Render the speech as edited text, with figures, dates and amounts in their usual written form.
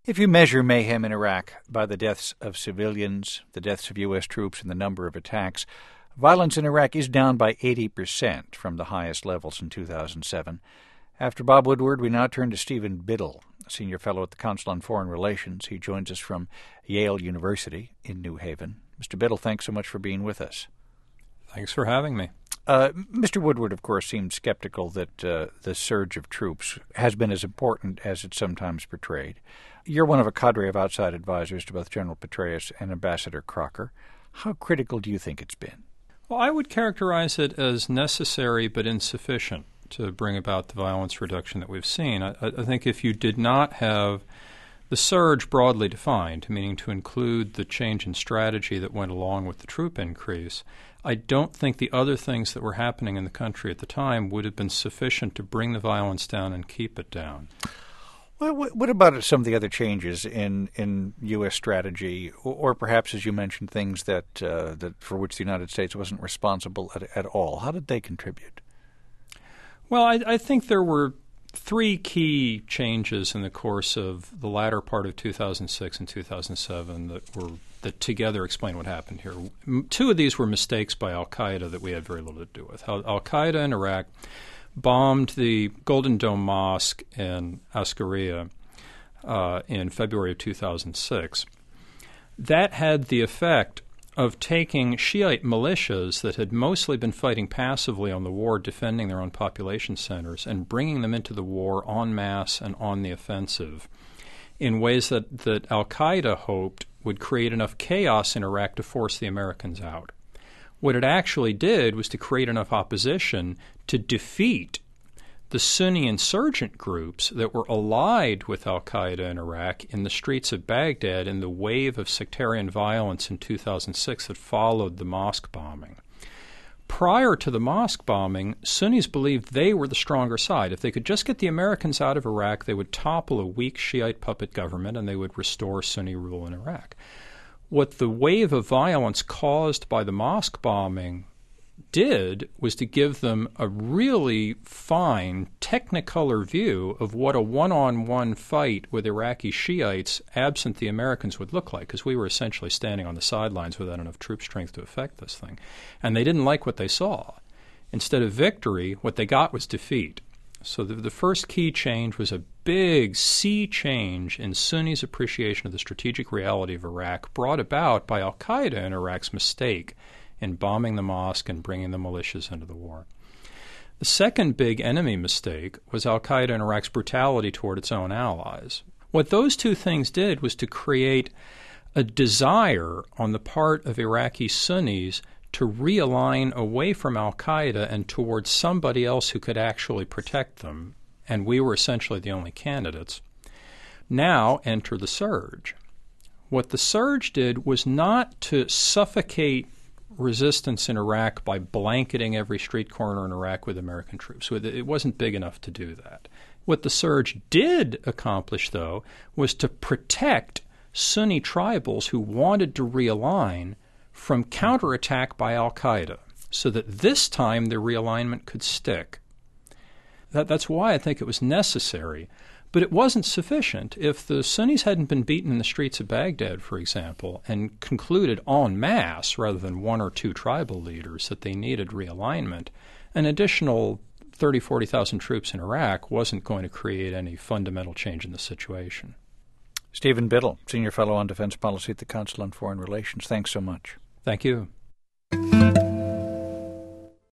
If you measure mayhem in Iraq by the deaths of civilians, the deaths of U.S. troops, and the number of attacks, violence in Iraq is down by 80% from the highest levels in 2007. After Bob Woodward, we now turn to Stephen Biddle, a senior fellow at the Council on Foreign Relations. He joins us from Yale University in New Haven. Mr. Biddle, thanks so much for being with us. Thanks for having me. Mr. Woodward, of course, seemed skeptical that the surge of troops has been as important as it's sometimes portrayed. You're one of a cadre of outside advisors to both General Petraeus and Ambassador Crocker. How critical do you think it's been? Well, I would characterize it as necessary but insufficient to bring about the violence reduction that we've seen. I think if you did not have the surge broadly defined, meaning to include the change in strategy that went along with the troop increase, I don't think the other things that were happening in the country at the time would have been sufficient to bring the violence down and keep it down. Well, what about some of the other changes in U.S. strategy, or perhaps, as you mentioned, things that for which the United States wasn't responsible at all? How did they contribute? Well, I think there were three key changes in the course of the latter part of 2006 and 2007 that together explain what happened here. Two of these were mistakes by al-Qaeda that we had very little to do with. Al-Qaeda in Iraq bombed the Golden Dome Mosque in Ascaria in February of 2006. That had the effect of taking Shiite militias that had mostly been fighting passively on the war, defending their own population centers, and bringing them into the war en masse and on the offensive in ways that al-Qaeda hoped would create enough chaos in Iraq to force the Americans out. What it actually did was to create enough opposition to defeat the Sunni insurgent groups that were allied with al-Qaeda in Iraq in the streets of Baghdad in the wave of sectarian violence in 2006 that followed the mosque bombing. Prior to the mosque bombing, Sunnis believed they were the stronger side. If they could just get the Americans out of Iraq, they would topple a weak Shiite puppet government and they would restore Sunni rule in Iraq. What the wave of violence caused by the mosque bombing did was to give them a really fine technicolor view of what a one-on-one fight with Iraqi Shiites absent the Americans would look like, because we were essentially standing on the sidelines without enough troop strength to affect this thing. And they didn't like what they saw. Instead of victory, what they got was defeat. So the first key change was a big sea change in Sunnis' appreciation of the strategic reality of Iraq, brought about by al-Qaeda in Iraq's mistake in bombing the mosque and bringing the militias into the war. The second big enemy mistake was al-Qaeda in Iraq's brutality toward its own allies. What those two things did was to create a desire on the part of Iraqi Sunnis to realign away from al-Qaeda and towards somebody else who could actually protect them, and we were essentially the only candidates. Now enter the surge. What the surge did was not to suffocate resistance in Iraq by blanketing every street corner in Iraq with American troops. It wasn't big enough to do that. What the surge did accomplish, though, was to protect Sunni tribals who wanted to realign from counterattack by al-Qaeda, so that this time the realignment could stick. That's why I think it was necessary. But it wasn't sufficient. If the Sunnis hadn't been beaten in the streets of Baghdad, for example, and concluded en masse, rather than one or two tribal leaders, that they needed realignment, an additional 30,000, 40,000 troops in Iraq wasn't going to create any fundamental change in the situation. Stephen Biddle, Senior Fellow on Defense Policy at the Council on Foreign Relations. Thanks so much. Thank you.